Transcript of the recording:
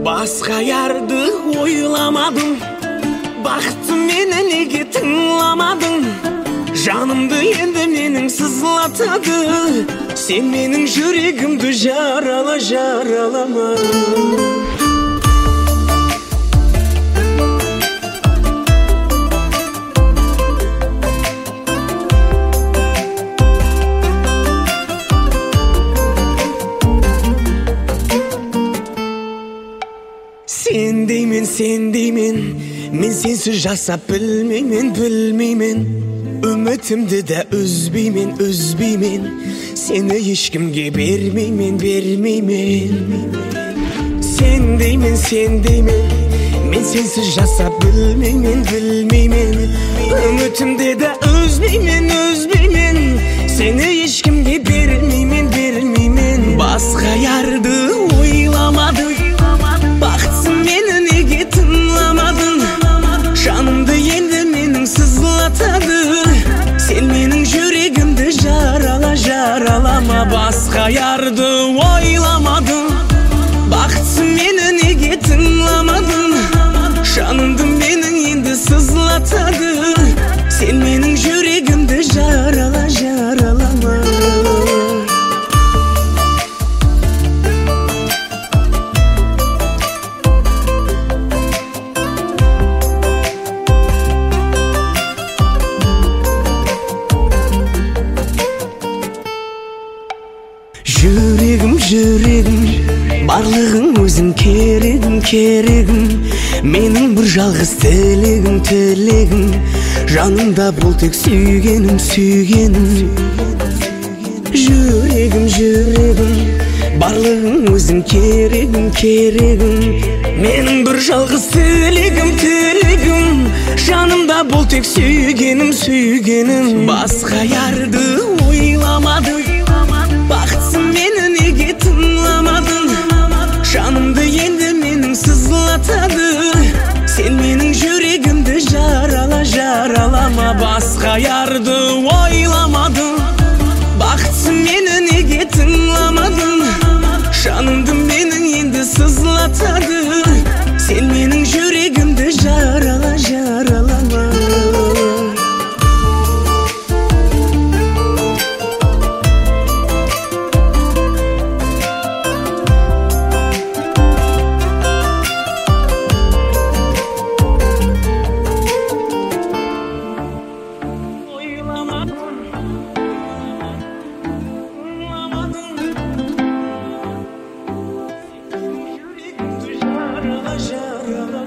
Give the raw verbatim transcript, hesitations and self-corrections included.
Басқа ярды ойламадым, бақытты мені неге тыңламадың? Жанымды енді менің сызлатады, сен менің жүрегімді жарала, жаралама. Sen deyмен, sen deyмен, мен сенсіз жасап білмеймен, білмеймен. Үмітімді де үзбеймен, үзбеймен. Сені ешкімге бермеймен, бермеймен. Сен деймен, сен деймен, мен сенсіз жасап білмеймен, білмеймен. Үмітімді де үзбеймен, үзбеймен. Сені ешкімге бермеймен, бермеймен. Басқа ярды ойламадым, бақытсың мені неге тыңламадың? Жанымды енді менің сызлатады, сен менің жүрегімді жарала, жаралама. Басқа ярды ойламадың, бақытсың мені неге тыңламадың? Жанымды менің енді сызлатады, сен менің жүрегімді жарала, жаралама. Жүрегім, жүрегім, барлығың өзің керегім, керегім. Менің бір жалғыз тілегім, тілегім. Жанымда бол тек сүйгенім, сүйгенім. Жүрегім, жүрегім, барлығың өзің керегім, керегім. Менің бір жалғыз тілегім, тілегім. Жанымда бол тек сүйгенім, сүйгенім. Басқа ярды ойламадым, бақытсың мені неге тыңламадың? Жанымды енді менің сызлатады, сен менің жүрегімді жарала, жаралама. Басқа ярды ойламадың, бақытсың мені неге тыңламадың? Жанымды менің енді сызлатады, сен менің жүрегімді жарала, жаралама. Жарала, жарала.